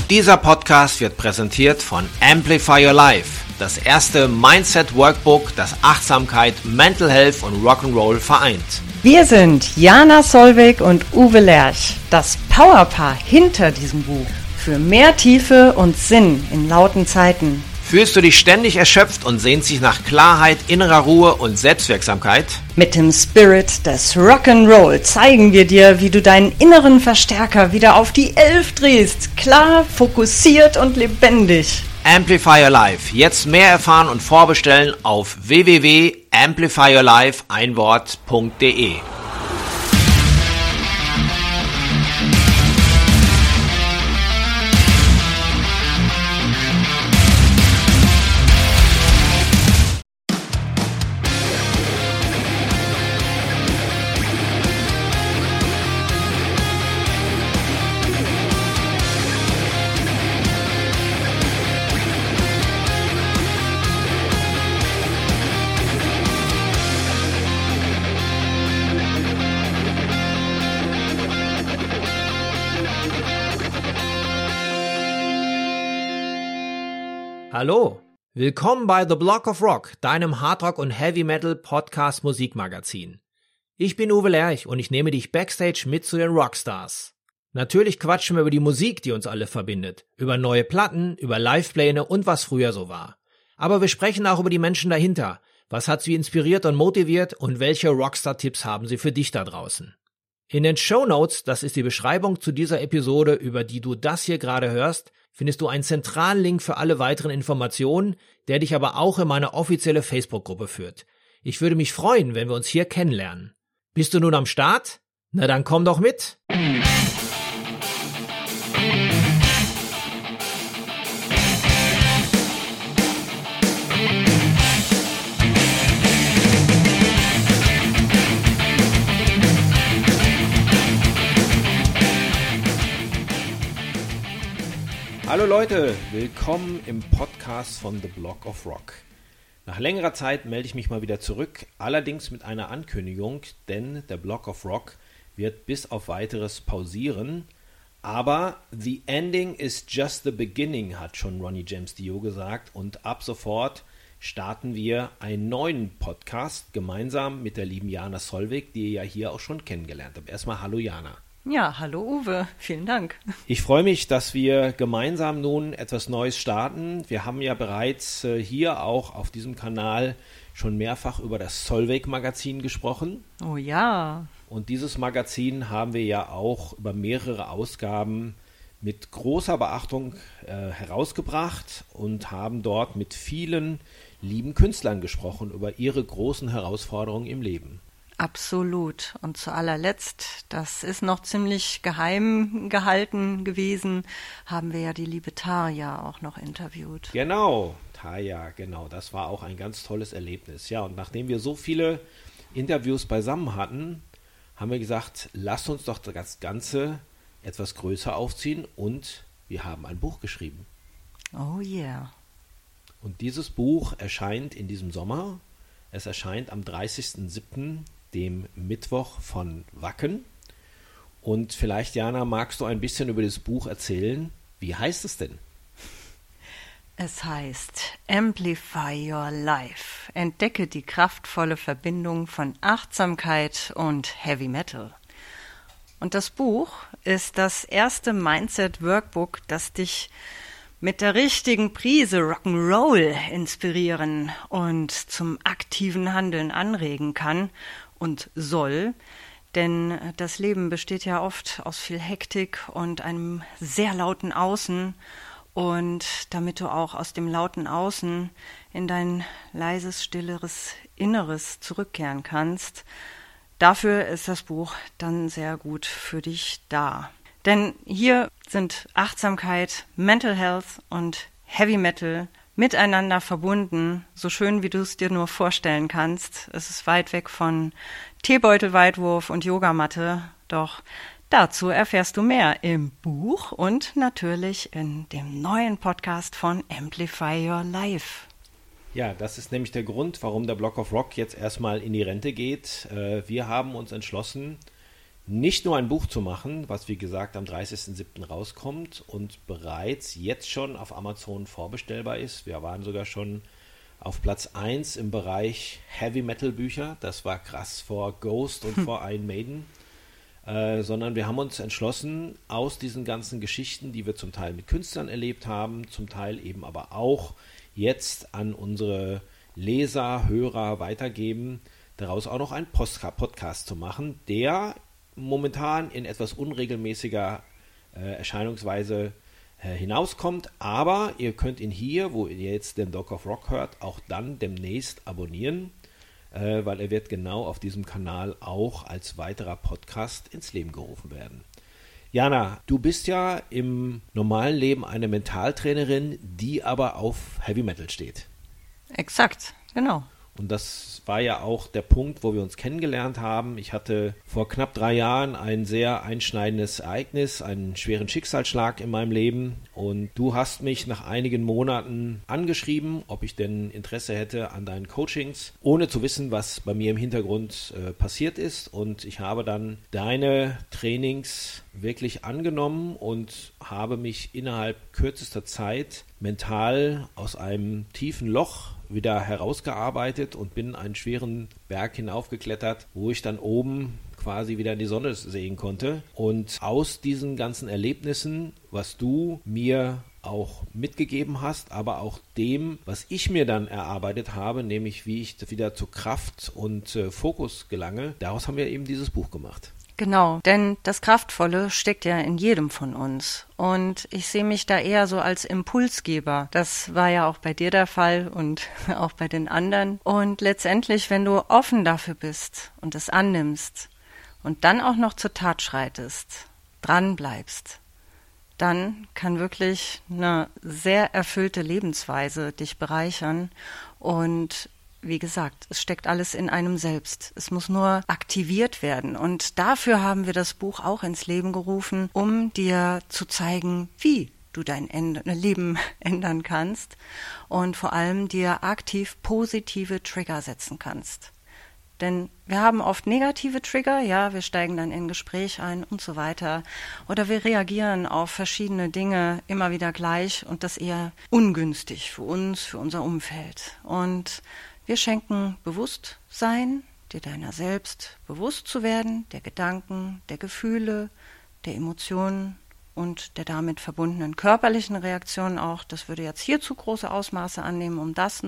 Dieser Podcast wird präsentiert von Amplify Your Life, das erste Mindset-Workbook, das Achtsamkeit, Mental Health und Rock'n'Roll vereint. Wir sind Jana Solveig und Uwe Lerch, das Powerpaar hinter diesem Buch. Für mehr Tiefe und Sinn in lauten Zeiten. Fühlst du dich ständig erschöpft und sehnst dich nach Klarheit, innerer Ruhe und Selbstwirksamkeit? Mit dem Spirit des Rock'n'Roll zeigen wir dir, wie du deinen inneren Verstärker wieder auf die 11 drehst. Klar, fokussiert und lebendig. Amplify Your Life. Jetzt mehr erfahren und vorbestellen auf www.amplifyyourlife.de. Hallo, willkommen bei The Block of Rock, deinem Hardrock- und Heavy-Metal-Podcast-Musikmagazin. Ich bin Uwe Lerch und ich nehme dich backstage mit zu den Rockstars. Natürlich quatschen wir über die Musik, die uns alle verbindet, über neue Platten, über Livepläne und was früher so war. Aber wir sprechen auch über die Menschen dahinter. Was hat sie inspiriert und motiviert und welche Rockstar-Tipps haben sie für dich da draußen? In den Shownotes, das ist die Beschreibung zu dieser Episode, über die du das hier gerade hörst, findest du einen zentralen Link für alle weiteren Informationen, der dich aber auch in meine offizielle Facebook-Gruppe führt. Ich würde mich freuen, wenn wir uns hier kennenlernen. Bist du nun am Start? Na dann komm doch mit! Hallo Leute, willkommen im Podcast von The Block of Rock. Nach längerer Zeit melde ich mich mal wieder zurück, allerdings mit einer Ankündigung, denn der Block of Rock wird bis auf weiteres pausieren. Aber the ending is just the beginning, hat schon Ronnie James Dio gesagt, und ab sofort starten wir einen neuen Podcast gemeinsam mit der lieben Jana Solveig, die ihr ja hier auch schon kennengelernt habt. Erstmal hallo Jana. Ja, hallo Uwe, vielen Dank. Ich freue mich, dass wir gemeinsam nun etwas Neues starten. Wir haben ja bereits hier auch auf diesem Kanal schon mehrfach über das Solveig-Magazin gesprochen. Oh ja. Und dieses Magazin haben wir ja auch über mehrere Ausgaben mit großer Beachtung herausgebracht und haben dort mit vielen lieben Künstlern gesprochen über ihre großen Herausforderungen im Leben. Absolut. Und zu allerletzt, das ist noch ziemlich geheim gehalten gewesen, haben wir ja die liebe Tarja auch noch interviewt. Genau, Tarja, genau. Das war auch ein ganz tolles Erlebnis. Ja, und nachdem wir so viele Interviews beisammen hatten, haben wir gesagt, lasst uns doch das Ganze etwas größer aufziehen und wir haben ein Buch geschrieben. Oh yeah. Und dieses Buch erscheint in diesem Sommer. Es erscheint am 30.07., dem Mittwoch von Wacken. Und vielleicht, Jana, magst du ein bisschen über das Buch erzählen? Wie heißt es denn? Es heißt Amplify Your Life. Entdecke die kraftvolle Verbindung von Achtsamkeit und Heavy Metal. Und das Buch ist das erste Mindset-Workbook, das dich mit der richtigen Prise Rock'n'Roll inspirieren und zum aktiven Handeln anregen kann und soll, denn das Leben besteht ja oft aus viel Hektik und einem sehr lauten Außen, und damit du auch aus dem lauten Außen in dein leises, stilleres Inneres zurückkehren kannst, dafür ist das Buch dann sehr gut für dich da. Denn hier sind Achtsamkeit, Mental Health und Heavy Metal miteinander verbunden, so schön wie du es dir nur vorstellen kannst. Es ist weit weg von Teebeutelweitwurf und Yogamatte, doch dazu erfährst du mehr im Buch und natürlich in dem neuen Podcast von Amplify Your Life. Ja, das ist nämlich der Grund, warum der Block of Rock jetzt erstmal in die Rente geht. Wir haben uns entschlossen, nicht nur ein Buch zu machen, was wie gesagt am 30.07. rauskommt und bereits jetzt schon auf Amazon vorbestellbar ist. Wir waren sogar schon auf Platz 1 im Bereich Heavy Metal Bücher. Das war krass vor Ghost und vor Iron Maiden. Sondern wir haben uns entschlossen, aus diesen ganzen Geschichten, die wir zum Teil mit Künstlern erlebt haben, zum Teil eben aber auch jetzt an unsere Leser, Hörer weitergeben, daraus auch noch einen Podcast zu machen, der momentan in etwas unregelmäßiger Erscheinungsweise hinauskommt, aber ihr könnt ihn hier, wo ihr jetzt den Dog of Rock hört, auch dann demnächst abonnieren, weil er wird genau auf diesem Kanal auch als weiterer Podcast ins Leben gerufen werden. Jana, du bist ja im normalen Leben eine Mentaltrainerin, die aber auf Heavy Metal steht. Exakt, genau. Und das war ja auch der Punkt, wo wir uns kennengelernt haben. Ich hatte vor knapp 3 Jahren ein sehr einschneidendes Ereignis, einen schweren Schicksalsschlag in meinem Leben. Und du hast mich nach einigen Monaten angeschrieben, ob ich denn Interesse hätte an deinen Coachings, ohne zu wissen, was bei mir im Hintergrund passiert ist. Und ich habe dann deine Trainings wirklich angenommen und habe mich innerhalb kürzester Zeit mental aus einem tiefen Loch wieder herausgearbeitet und bin einen schweren Berg hinaufgeklettert, wo ich dann oben quasi wieder in die Sonne sehen konnte. Und aus diesen ganzen Erlebnissen, was du mir auch mitgegeben hast, aber auch dem, was ich mir dann erarbeitet habe, nämlich wie ich wieder zu Kraft und Fokus gelange, daraus haben wir eben dieses Buch gemacht. Genau, denn das Kraftvolle steckt ja in jedem von uns. Und ich sehe mich da eher so als Impulsgeber. Das war ja auch bei dir der Fall und auch bei den anderen. Und letztendlich, wenn du offen dafür bist und es annimmst und dann auch noch zur Tat schreitest, dran bleibst, dann kann wirklich eine sehr erfüllte Lebensweise dich bereichern. Und wie gesagt, es steckt alles in einem selbst. Es muss nur aktiviert werden. Und dafür haben wir das Buch auch ins Leben gerufen, um dir zu zeigen, wie du dein Leben ändern kannst und vor allem dir aktiv positive Trigger setzen kannst. Denn wir haben oft negative Trigger, ja, wir steigen dann in ein Gespräch ein und so weiter. Oder wir reagieren auf verschiedene Dinge immer wieder gleich und das eher ungünstig für uns, für unser Umfeld. Und wir schenken Bewusstsein, dir deiner selbst bewusst zu werden, der Gedanken, der Gefühle, der Emotionen und der damit verbundenen körperlichen Reaktionen auch. Das würde jetzt hier zu große Ausmaße annehmen, um darauf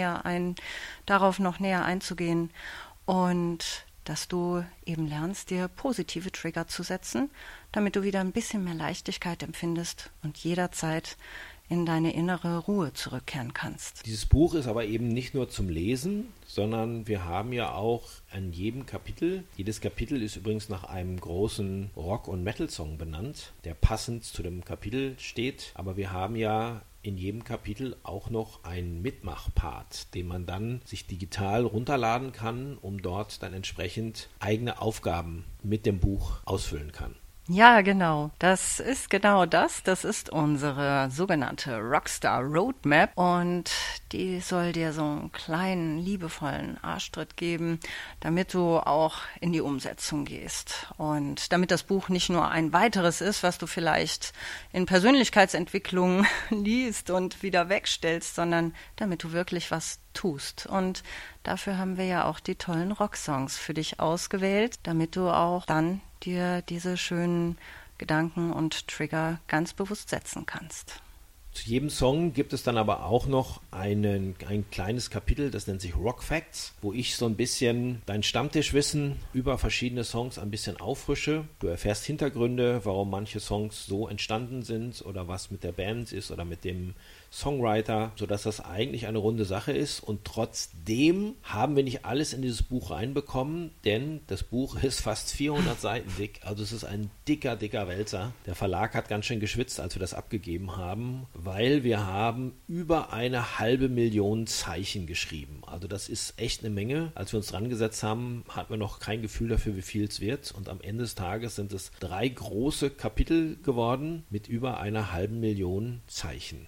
noch näher einzugehen. Und dass du eben lernst, dir positive Trigger zu setzen, damit du wieder ein bisschen mehr Leichtigkeit empfindest und jederzeit in deine innere Ruhe zurückkehren kannst. Dieses Buch ist aber eben nicht nur zum Lesen, sondern wir haben ja auch an jedem Kapitel, jedes Kapitel ist übrigens nach einem großen Rock- und Metal-Song benannt, der passend zu dem Kapitel steht, aber wir haben ja in jedem Kapitel auch noch einen Mitmachpart, den man dann sich digital runterladen kann, um dort dann entsprechend eigene Aufgaben mit dem Buch ausfüllen kann. Ja, genau. Das ist genau das. Das ist unsere sogenannte Rockstar Roadmap und die soll dir so einen kleinen, liebevollen Arschtritt geben, damit du auch in die Umsetzung gehst. Und damit das Buch nicht nur ein weiteres ist, was du vielleicht in Persönlichkeitsentwicklung liest und wieder wegstellst, sondern damit du wirklich was tust. Und dafür haben wir ja auch die tollen Rocksongs für dich ausgewählt, damit du auch dann dir diese schönen Gedanken und Trigger ganz bewusst setzen kannst. Zu jedem Song gibt es dann aber auch noch ein kleines Kapitel, das nennt sich Rock Facts, wo ich so ein bisschen dein Stammtischwissen über verschiedene Songs ein bisschen auffrische. Du erfährst Hintergründe, warum manche Songs so entstanden sind oder was mit der Band ist oder mit dem Songwriter, sodass das eigentlich eine runde Sache ist. Und trotzdem haben wir nicht alles in dieses Buch reinbekommen, denn das Buch ist fast 400 Seiten dick. Also es ist ein dicker Wälzer. Der Verlag hat ganz schön geschwitzt, als wir das abgegeben haben, weil wir haben über 500.000 Zeichen geschrieben. Also das ist echt eine Menge. Als wir uns dran gesetzt haben, hatten wir noch kein Gefühl dafür, wie viel es wird. Und am Ende des Tages sind es 3 große Kapitel geworden mit über 500.000 Zeichen. Und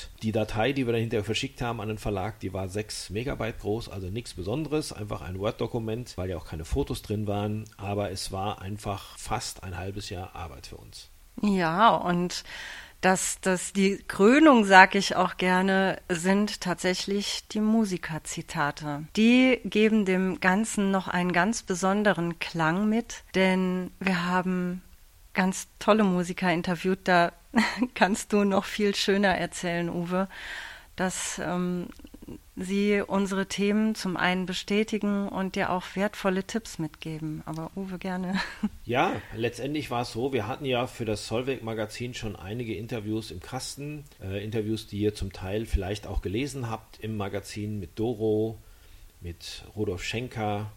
Und die Datei, die wir dann hinterher verschickt haben an den Verlag, die war 6 Megabyte groß, also nichts Besonderes, einfach ein Word-Dokument, weil ja auch keine Fotos drin waren, aber es war einfach fast ein halbes Jahr Arbeit für uns. Ja, und dass die Krönung, sag ich auch gerne, sind tatsächlich die Musikerzitate. Die geben dem Ganzen noch einen ganz besonderen Klang mit, denn wir haben ganz tolle Musiker interviewt. Da kannst du noch viel schöner erzählen, Uwe, dass sie unsere Themen zum einen bestätigen und dir auch wertvolle Tipps mitgeben. Aber Uwe, gerne. Ja, letztendlich war es so, wir hatten ja für das Solveig-Magazin schon einige Interviews im Kasten. Interviews, die ihr zum Teil vielleicht auch gelesen habt im Magazin mit Doro, mit Rudolf Schenker,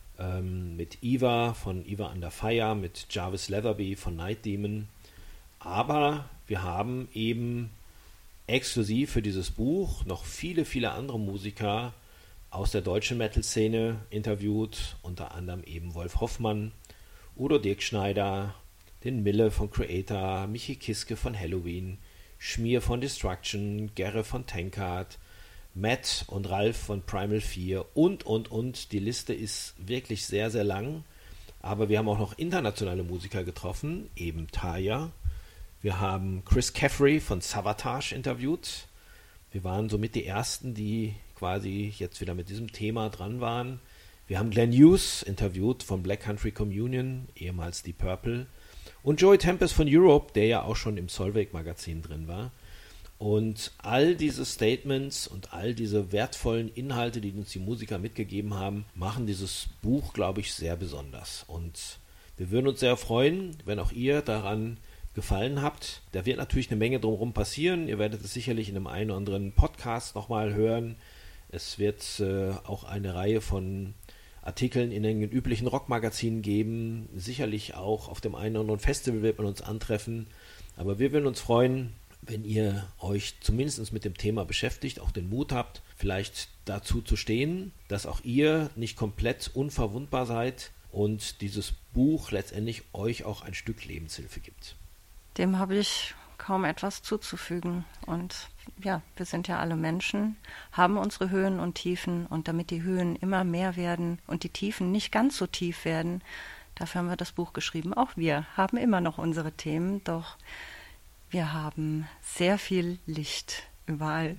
mit Iva von Iva Under Fire, mit Jarvis Leatherby von Night Demon. Aber wir haben eben exklusiv für dieses Buch noch viele, viele andere Musiker aus der deutschen Metal-Szene interviewt, unter anderem eben Wolf Hoffmann, Udo Dirkschneider, den Mille von Creator, Michi Kiske von Halloween, Schmier von Destruction, Gerre von Tankard, Matt und Ralf von Primal 4 und. Die Liste ist wirklich sehr, sehr lang, aber wir haben auch noch internationale Musiker getroffen, eben Taya. Wir haben Chris Caffrey von Savatage interviewt. Wir waren somit die Ersten, die quasi jetzt wieder mit diesem Thema dran waren. Wir haben Glenn Hughes interviewt von Black Country Communion, ehemals Deep Purple. Und Joey Tempest von Europe, der ja auch schon im Solveig-Magazin drin war. Und all diese Statements und all diese wertvollen Inhalte, die uns die Musiker mitgegeben haben, machen dieses Buch, glaube ich, sehr besonders. Und wir würden uns sehr freuen, wenn auch ihr daran gefallen habt. Da wird natürlich eine Menge drumherum passieren. Ihr werdet es sicherlich in einem einen oder anderen Podcast nochmal hören. Es wird auch eine Reihe von Artikeln in den üblichen Rockmagazinen geben. Sicherlich auch auf dem einen oder anderen Festival wird man uns antreffen. Aber wir würden uns freuen, wenn ihr euch zumindest mit dem Thema beschäftigt, auch den Mut habt, vielleicht dazu zu stehen, dass auch ihr nicht komplett unverwundbar seid und dieses Buch letztendlich euch auch ein Stück Lebenshilfe gibt. Dem habe ich kaum etwas zuzufügen. Und ja, wir sind ja alle Menschen, haben unsere Höhen und Tiefen. Und damit die Höhen immer mehr werden und die Tiefen nicht ganz so tief werden, dafür haben wir das Buch geschrieben. Auch wir haben immer noch unsere Themen, doch wir haben sehr viel Licht überall.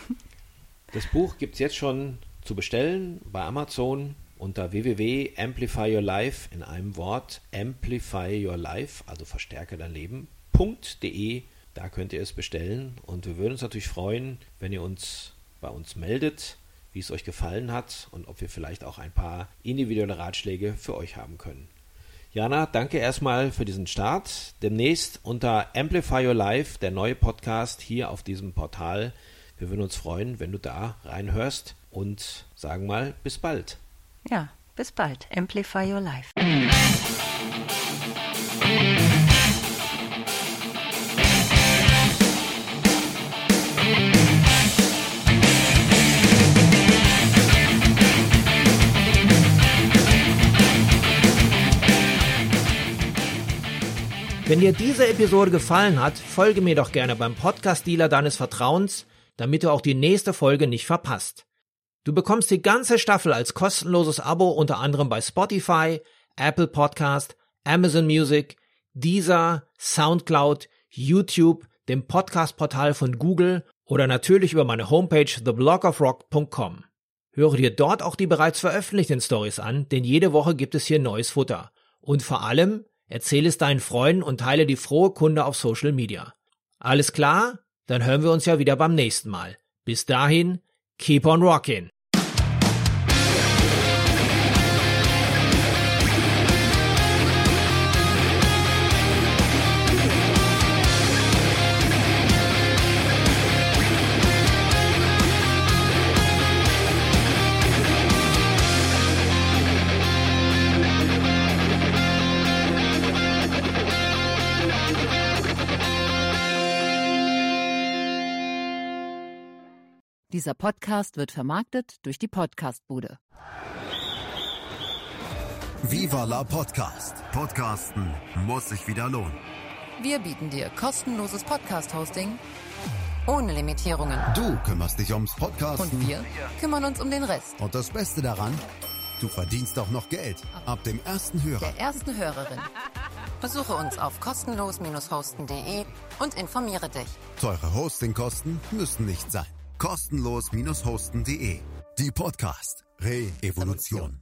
Das Buch gibt es jetzt schon zu bestellen bei Amazon unter www.amplifyyourlife in einem Wort, amplifyyourlife, also verstärke dein Leben.de. Da könnt ihr es bestellen und wir würden uns natürlich freuen, wenn ihr uns bei uns meldet, wie es euch gefallen hat und ob wir vielleicht auch ein paar individuelle Ratschläge für euch haben können. Jana, danke erstmal für diesen Start. Demnächst unter Amplify Your Life, der neue Podcast hier auf diesem Portal. Wir würden uns freuen, wenn du da reinhörst und sagen mal bis bald. Ja, bis bald. Amplify Your Life. Wenn dir diese Episode gefallen hat, folge mir doch gerne beim Podcast-Dealer deines Vertrauens, damit du auch die nächste Folge nicht verpasst. Du bekommst die ganze Staffel als kostenloses Abo unter anderem bei Spotify, Apple Podcast, Amazon Music, Deezer, Soundcloud, YouTube, dem Podcast-Portal von Google oder natürlich über meine Homepage theblogofrock.com. Höre dir dort auch die bereits veröffentlichten Stories an, denn jede Woche gibt es hier neues Futter. Und vor allem, erzähle es deinen Freunden und teile die frohe Kunde auf Social Media. Alles klar? Dann hören wir uns ja wieder beim nächsten Mal. Bis dahin, keep on rockin'! Dieser Podcast wird vermarktet durch die Podcastbude. Viva la Podcast. Podcasten muss sich wieder lohnen. Wir bieten dir kostenloses Podcast-Hosting Ohne Limitierungen. Du kümmerst dich ums Podcasten. Und wir kümmern uns um den Rest. Und das Beste daran, du verdienst auch noch Geld. Ab dem ersten Hörer. Der ersten Hörerin. Besuche uns auf kostenlos-hosten.de und informiere dich. Teure Hostingkosten müssen nicht sein. Kostenlos-hosten.de. Die Podcast Re-Evolution.